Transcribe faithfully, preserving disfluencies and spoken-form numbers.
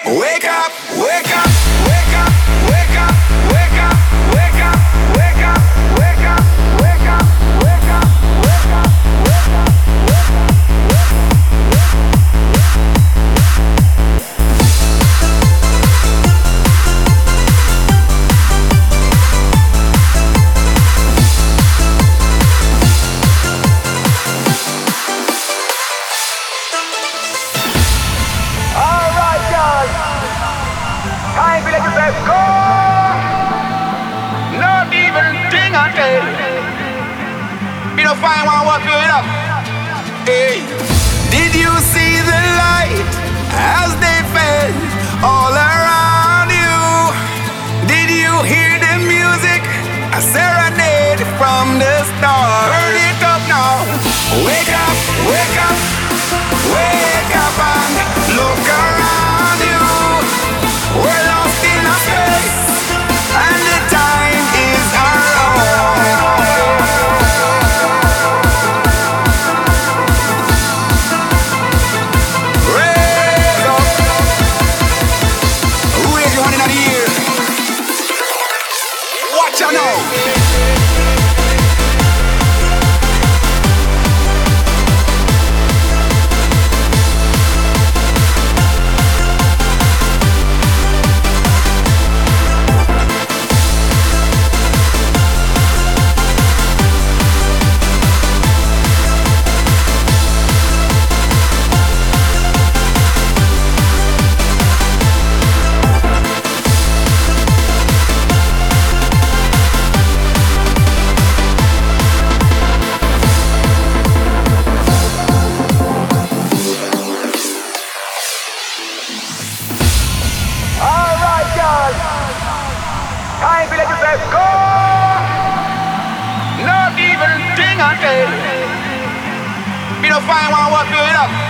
Wake up, wake up, wake up, wake up, wake up, wake up, wake up, wake up, wake up, wake up, wake up, wake up, time for let yourself go. Not even thing I tell. Me no find one what fill it up. Hey, did you see the light as they fell all around you? Did you hear the music? A serenade from the stars. Turn it up now. Wake up, wake up, wake up and look around you. We're lost in a space, and the time is our own. Raise up. Raise your hand in the air. Watch out now. Time to let yourself go. Not even thing I tell. Me no find one what fill it up.